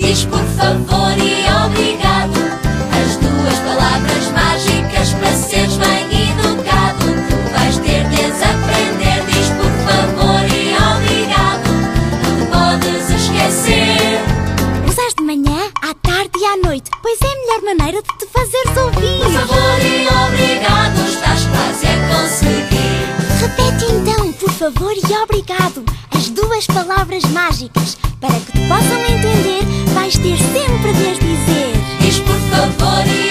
Diz por favor e obrigado, as duas palavras mágicas para seres bem educado. Tu vais ter de as aprender. Diz por favor e obrigado, não te podes esquecer. Usas de manhã, à tarde e à noite, pois é a melhor maneira de te fazeres ouvir. Por favor e obrigado, estás quase a conseguir. Repete então, por favor e obrigado, as duas palavras mágicas. Para que te possam entender, vais ter sempre de as dizer. Diz por favor e